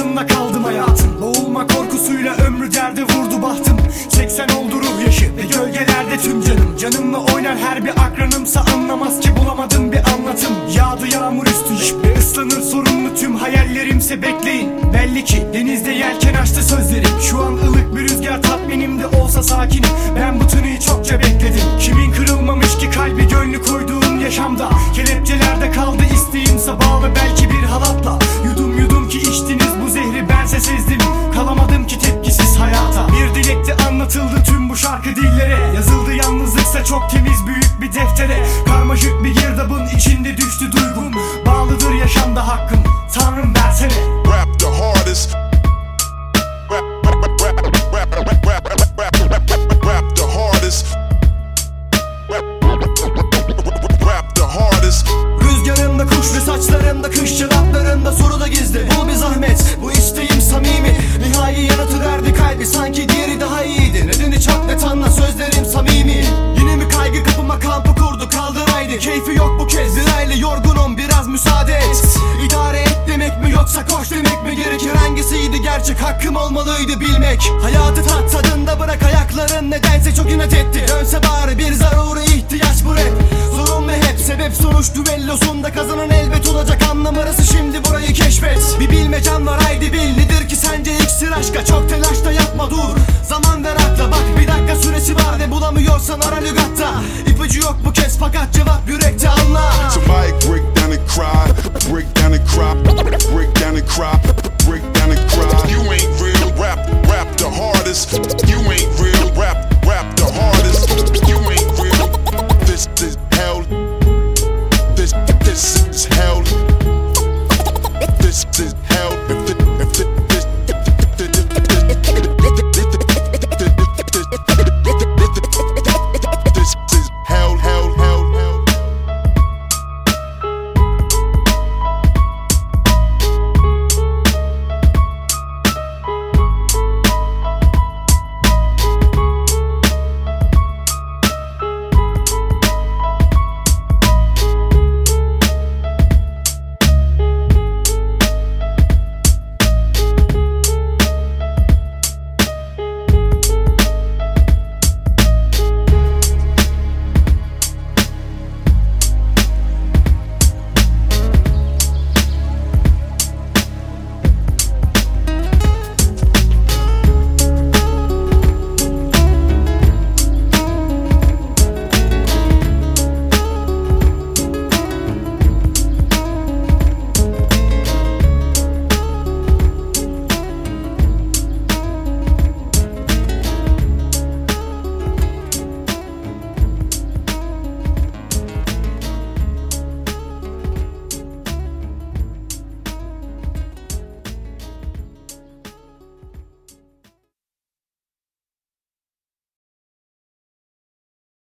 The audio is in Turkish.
ortasında kaldım hayatım. Boğulma korkusuyla ömrü derde vurdu bahtım. 80 oldu ruh yaşı ve gölgelerde tüm canım. Canımla oynar her bir akranımsa anlamaz ki bulamadım bir anlatım. Yağdı yağmur üstüne ve ıslanır sorunlu tüm hayallerimse bekleyin. Belli ki denizde yelken açtı sözlerim. Şu an ılık bir rüzgar tatminimde olsa sakinim. Ben bu tınıyı çokça bekledim. Kimin kırılmamış ki kalbi gönlü koyduğum yaşamda. Kelepçelerde kaldı isteğimse bağlı belki bir halatla. Yudum yudum ki içtiniz bu zehri bense sezdim. Kalamadım ki tepkisiz hayata. Bir dilekte anlatıldı tüm bu şarkı dillere. Yazıldı yalnızlıksa çok temiz büyük bir deftere. Karmaşık bir girdabın içinde düştü duygum. Bağlıdır yaşamda hakkım, Tanrım versene. Rap the hardest. Rap the hardest. Rap the hardest. Rüzgarımda kuş ve saçlarımda kış, cevaplarımda soru da gizli. Bu bir zahmet, bu isteğim samimi. Nihai yanıtı verdi kalbi, sanki diğeri daha iyiydi. Nedeni çok net anla, sözlerim samimi. Yine mi kaygı kapıma kampı kurdu, kaldır haydi. Keyfi yok bu kez, bir aile yorgunum, biraz müsaade et. İdare et demek mi yoksa koş demek mi gerekir? Hangisiydi gerçek, hakkım olmalıydı bilmek. Hayatı tat tadında bırak, ayakların nedense çok inat etti. Dönse bari bir zaruri ihtiyaç bu rap. Sorun ve hep sebep sonuç düellosunda kazanan elbet olacak, anlam arası şimdi burayı keşfet. Bir bilmecem var haydi bil, nedir ki sence iksir aşka? Çok telaşta yapma dur, zaman ver akla. Bak bir dakika süresi var ve bulamıyorsan ara lügatta. İpucu yok bu kez fakat cevap yürekte, anla.